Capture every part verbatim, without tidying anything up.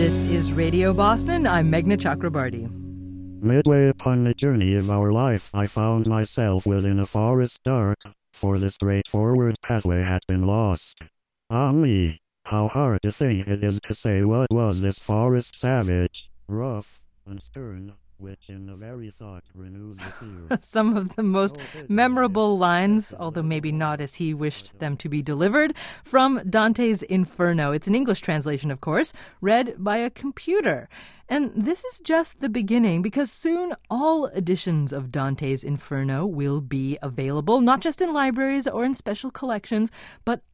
This is Radio Boston. I'm Meghna Chakrabarty. Midway upon the journey of our life, I found myself within a forest dark, for the straightforward pathway had been lost. Ah me, how hard to think it is to say what was this forest savage, rough, and stern, which in the very thought renews the fear. Some of the most memorable lines, although maybe not as he wished them to be delivered, from Dante's Inferno. It's an English translation, of course, read by a computer. And this is just the beginning, because soon all editions of Dante's Inferno will be available, not just in libraries or in special collections, but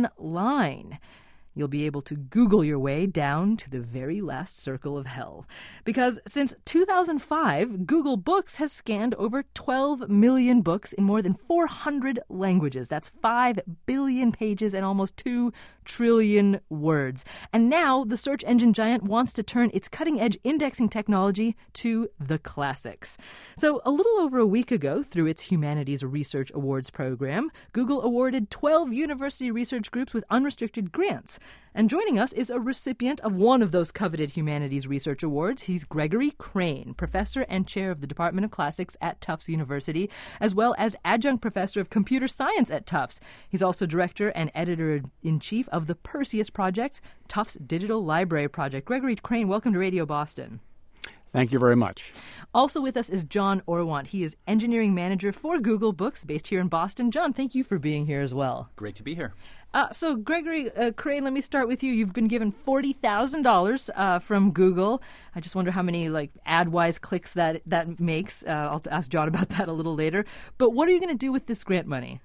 online. You'll be able to Google your way down to the very last circle of hell. Because since two thousand five, Google Books has scanned over twelve million books in more than four hundred languages. That's five billion pages and almost two trillion words. And now the search engine giant wants to turn its cutting-edge indexing technology to the classics. So a little over a week ago, through its Humanities Research Awards program, Google awarded twelve university research groups with unrestricted grants. And joining us is a recipient of one of those coveted Humanities Research Awards. He's Gregory Crane, professor and chair of the Department of Classics at Tufts University, as well as adjunct professor of computer science at Tufts. He's also director and editor-in-chief of the Perseus Project, Tufts Digital Library Project. Gregory Crane, welcome to Radio Boston. Thank you very much. Also with us is John Orwant. He is engineering manager for Google Books, based here in Boston. John, thank you for being here as well. Great to be here. Uh, so, Gregory uh, Crane, let me start with you. You've been given forty thousand dollars uh, from Google. I just wonder how many like ad-wise clicks that that makes. Uh, I'll ask John about that a little later. But what are you going to do with this grant money?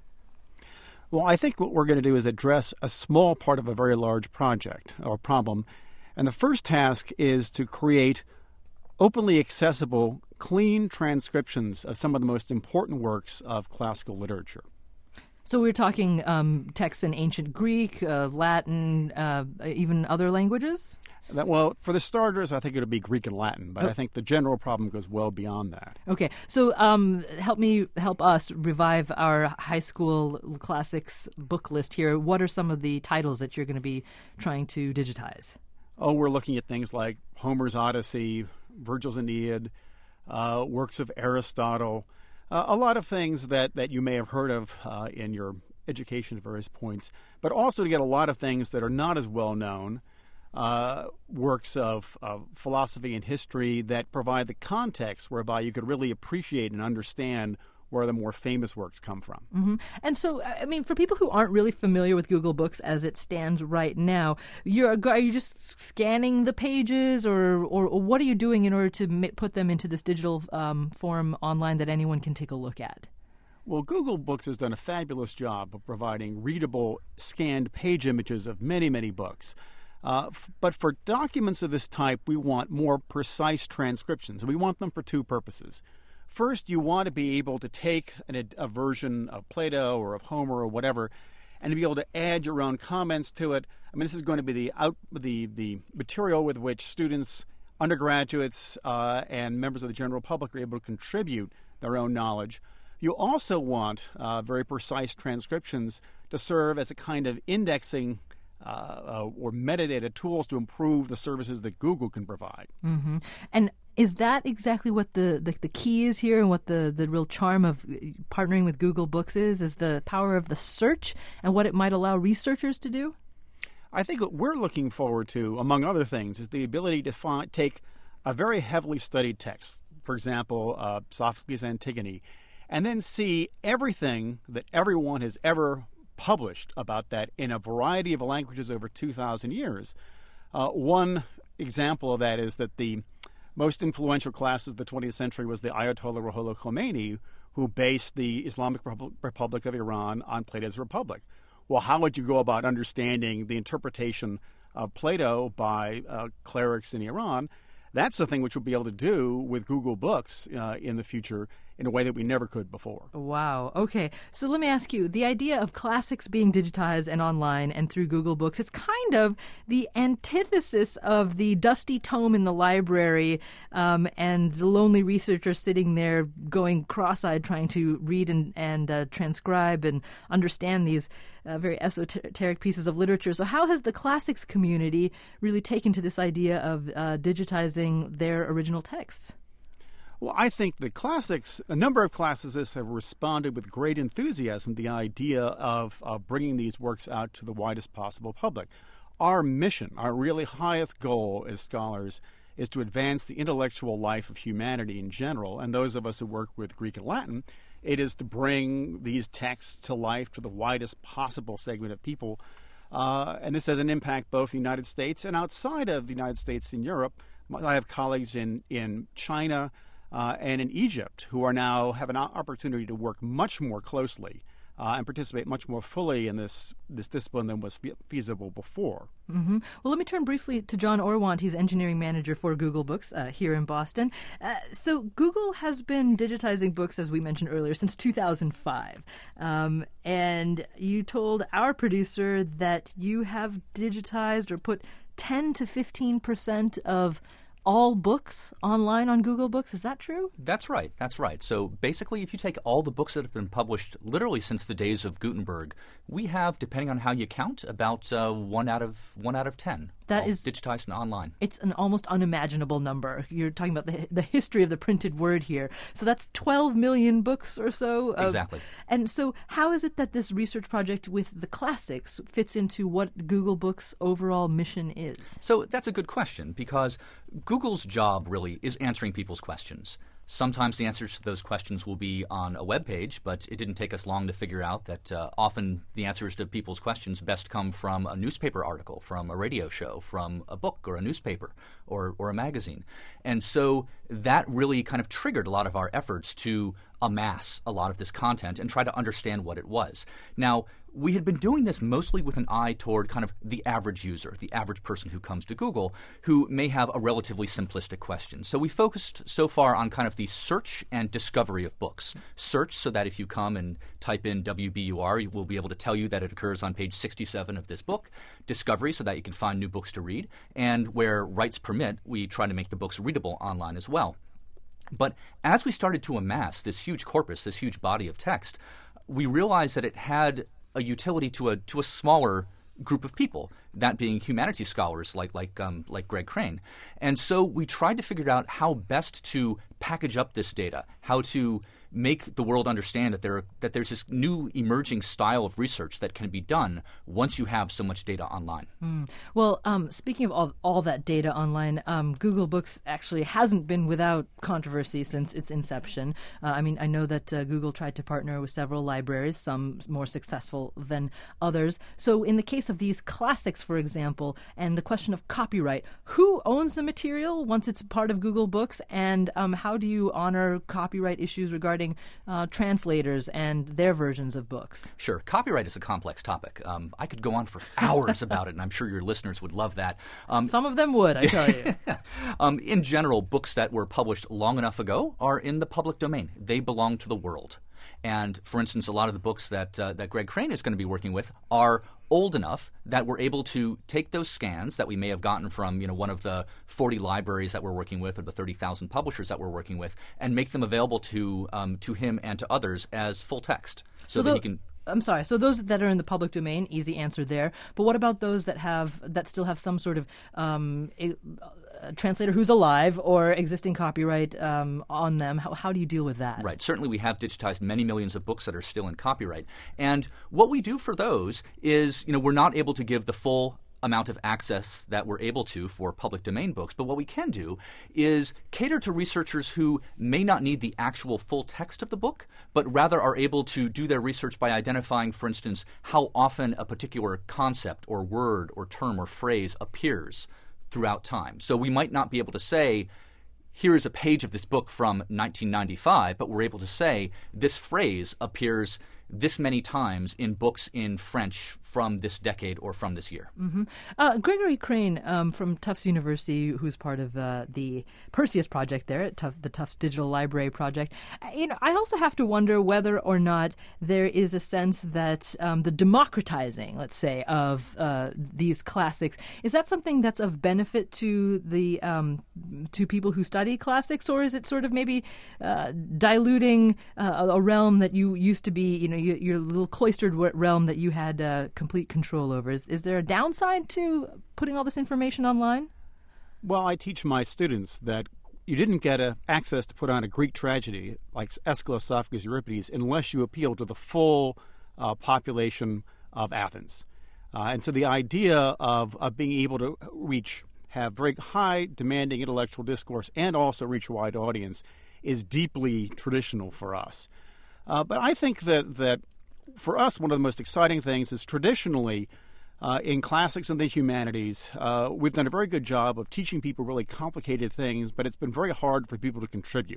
Well, I think what we're going to do is address a small part of a very large project or problem. And the first task is to create openly accessible, clean transcriptions of some of the most important works of classical literature. So we're talking um, texts in ancient Greek, uh, Latin, uh, even other languages? That, well, for the starters, I think it'll be Greek and Latin, but oh. I think the general problem goes well beyond that. Okay, so um, help me, help us revive our high school classics book list here. What are some of the titles that you're going to be trying to digitize? Oh, we're looking at things like Homer's Odyssey, Virgil's Aeneid, uh, works of Aristotle, uh, a lot of things that, that you may have heard of uh, in your education at various points, but also to get a lot of things that are not as well known, uh, works of, of philosophy and history that provide the context whereby you could really appreciate and understand where the more famous works come from. Mm-hmm. And so, I mean, for people who aren't really familiar with Google Books as it stands right now, you're, are you just scanning the pages, or, or, or what are you doing in order to put them into this digital um, form online that anyone can take a look at? Well, Google Books has done a fabulous job of providing readable, scanned page images of many, many books. Uh, f- but for documents of this type, we want more precise transcriptions, and we want them for two purposes. First, you want to be able to take an, a version of Plato or of Homer or whatever, and to be able to add your own comments to it. I mean, this is going to be the out the the material with which students, undergraduates, uh, and members of the general public are able to contribute their own knowledge. You also want uh, very precise transcriptions to serve as a kind of indexing uh, uh, or metadata tools to improve the services that Google can provide. Mm-hmm. And is that exactly what the, the, the key is here, and what the, the real charm of partnering with Google Books is, is the power of the search and what it might allow researchers to do? I think what we're looking forward to, among other things, is the ability to find, take a very heavily studied text, for example, uh, Sophocles' Antigone, and then see everything that everyone has ever published about that in a variety of languages over two thousand years. Uh, one example of that is that the most influential class of the twentieth century was the Ayatollah Ruhollah Khomeini, who based the Islamic Republic of Iran on Plato's Republic. Well, how would you go about understanding the interpretation of Plato by uh, clerics in Iran? That's the thing which we'll be able to do with Google Books uh, in the future, in a way that we never could before. Wow. Okay. So let me ask you, the idea of classics being digitized and online and through Google Books, it's kind of the antithesis of the dusty tome in the library um, and the lonely researcher sitting there going cross-eyed trying to read and, and uh, transcribe and understand these uh, very esoteric pieces of literature. So how has the classics community really taken to this idea of uh, digitizing their original texts? Well, I think the classics, a number of classicists have responded with great enthusiasm to the idea of uh, bringing these works out to the widest possible public. Our mission, our really highest goal as scholars, is to advance the intellectual life of humanity in general, and those of us who work with Greek and Latin, it is to bring these texts to life to the widest possible segment of people. Uh, and this has an impact both in the United States and outside of the United States in Europe. I have colleagues in, in China, Uh, and in Egypt, who are now have an opportunity to work much more closely uh, and participate much more fully in this this discipline than was fe- feasible before. Mm-hmm. Well, let me turn briefly to John Orwant. He's engineering manager for Google Books uh, here in Boston. Uh, so Google has been digitizing books, as we mentioned earlier, since two thousand five. Um, and you told our producer that you have digitized or put ten to fifteen percent of all books online on Google Books. Is that true? That's right. That's right. So basically, if you take all the books that have been published literally since the days of Gutenberg, we have, depending on how you count, about uh, one out of one out of ten. That is digitized and online. It's an almost unimaginable number. You're talking about the the history of the printed word here. So that's twelve million books or so. Of, exactly. And so how is it that this research project with the classics fits into what Google Books' overall mission is? So that's a good question, because Google's job really is answering people's questions. Sometimes the answers to those questions will be on a web page, but it didn't take us long to figure out that uh, often the answers to people's questions best come from a newspaper article, from a radio show, from a book or a newspaper or, or a magazine. And so that really kind of triggered a lot of our efforts to amass a lot of this content and try to understand what it was. Now, we had been doing this mostly with an eye toward kind of the average user, the average person who comes to Google, who may have a relatively simplistic question. So we focused so far on kind of the search and discovery of books. Search, so that if you come and type in W B U R, we'll be able to tell you that it occurs on page sixty-seven of this book. Discovery, so that you can find new books to read. And where rights permit, we try to make the books readable online as well. But as we started to amass this huge corpus, this huge body of text, we realized that it had a utility to a to a smaller group of people, that being humanities scholars like like um, like Greg Crane. And so we tried to figure out how best to package up this data, how to make the world understand that there that there's this new emerging style of research that can be done once you have so much data online. Mm. Well, um, speaking of all, all that data online, um, Google Books actually hasn't been without controversy since its inception. Uh, I mean, I know that uh, Google tried to partner with several libraries, some more successful than others. So in the case of these classics, for example, and the question of copyright, who owns the material once it's part of Google Books, and um, how do you honor copyright issues regarding Uh, translators and their versions of books? Sure. Copyright is a complex topic. Um, I could go on for hours about it, and I'm sure your listeners would love that. Um, Some of them would, I tell you. um, in general, books that were published long enough ago are in the public domain. They belong to the world. And, for instance, a lot of the books that uh, that Greg Crane is going to be working with are old enough that we're able to take those scans that we may have gotten from, you know, one of the forty libraries that we're working with, or the thirty thousand publishers that we're working with, and make them available to um, to him and to others as full text, so, so that the, he can. I'm sorry. So those that are in the public domain, easy answer there. But what about those that have that still have some sort of um, a, a translator who's alive or existing copyright um, on them? How, how do you deal with that? Right. Certainly, we have digitized many millions of books that are still in copyright, and what we do for those is, you know, we're not able to give the full amount of access that we're able to for public domain books. But what we can do is cater to researchers who may not need the actual full text of the book, but rather are able to do their research by identifying, for instance, how often a particular concept or word or term or phrase appears throughout time. So we might not be able to say, here is a page of this book from nineteen ninety-five, but we're able to say this phrase appears this many times in books in French from this decade or from this year. Mm-hmm. Uh, Gregory Crane um, from Tufts University, who's part of uh, the Perseus project there at Tufts, the Tufts Digital Library Project. Uh, you know, I also have to wonder whether or not there is a sense that um, the democratizing, let's say, of uh, these classics, is that something that's of benefit to the um, to people who study classics, or is it sort of maybe uh, diluting uh, a realm that you used to be, you know, your, your little cloistered realm that you had uh, complete control over? Is, is there a downside to putting all this information online? Well, I teach my students that you didn't get a, access to put on a Greek tragedy like Aeschylus, Sophocles, Euripides unless you appeal to the full uh, population of Athens. Uh, and so the idea of, of being able to reach, have very high demanding intellectual discourse and also reach a wide audience is deeply traditional for us. Uh, but I think that, that for us, one of the most exciting things is traditionally uh, in classics and the humanities, uh, we've done a very good job of teaching people really complicated things, but it's been very hard for people to contribute.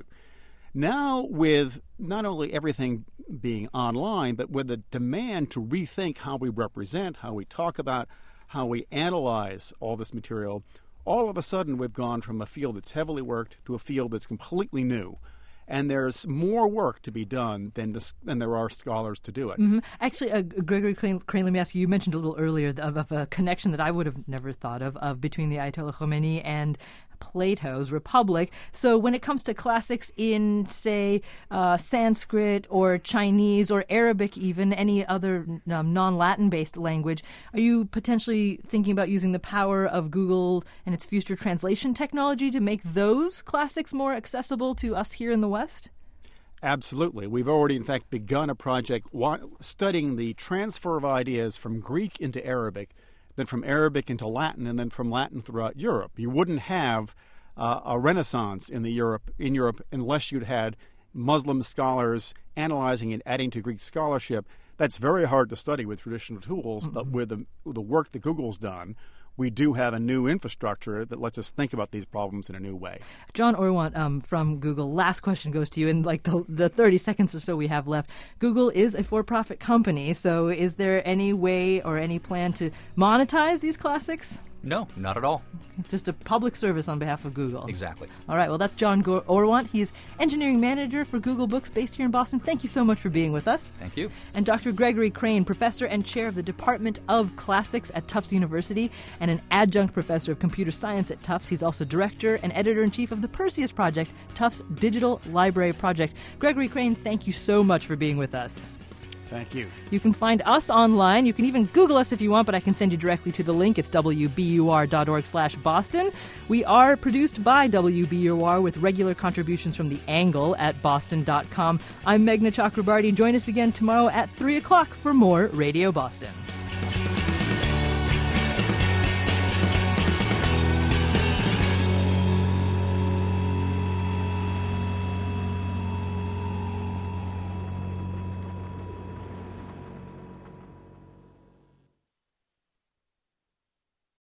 Now, with not only everything being online, but with the demand to rethink how we represent, how we talk about, how we analyze all this material, all of a sudden we've gone from a field that's heavily worked to a field that's completely new. And there's more work to be done than, this, than there are scholars to do it. Mm-hmm. Actually, uh, Gregory Crane, Crane, let me ask you, you mentioned a little earlier of, of a connection that I would have never thought of, of between the Ayatollah Khomeini and Plato's Republic. So when it comes to classics in, say, uh, Sanskrit or Chinese or Arabic even, any other um, non-Latin-based language, are you potentially thinking about using the power of Google and its future translation technology to make those classics more accessible to us here in the West? Absolutely. We've already, in fact, begun a project studying the transfer of ideas from Greek into Arabic, then from Arabic into Latin, and then from Latin throughout Europe. You wouldn't have uh, a Renaissance in the Europe in Europe unless you'd had Muslim scholars analyzing and adding to Greek scholarship. That's very hard to study with traditional tools, mm-hmm. but with the, with the work that Google's done, we do have a new infrastructure that lets us think about these problems in a new way. John Ourwant um, from Google, last question goes to you in like the, the thirty seconds or so we have left. Google is a for-profit company, so is there any way or any plan to monetize these classics? No, not at all. It's just a public service on behalf of Google. Exactly. All right, well, that's John Ourwant. He's engineering manager for Google Books based here in Boston. Thank you so much for being with us. Thank you. And Doctor Gregory Crane, professor and chair of the Department of Classics at Tufts University and an adjunct professor of computer science at Tufts. He's also director and editor-in-chief of the Perseus Project, Tufts Digital Library Project. Gregory Crane, thank you so much for being with us. Thank you. You can find us online. You can even Google us if you want, but I can send you directly to the link. It's w b u r dot org slash Boston. We are produced by W B U R with regular contributions from The Angle at boston dot com. I'm Meghna Chakrabarty. Join us again tomorrow at three o'clock for more Radio Boston.